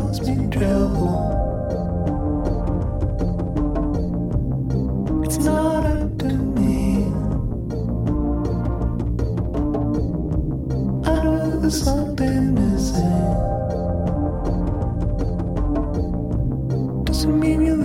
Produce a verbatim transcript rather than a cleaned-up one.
cause me trouble. It's not up to me. I know there's something missing. Doesn't mean you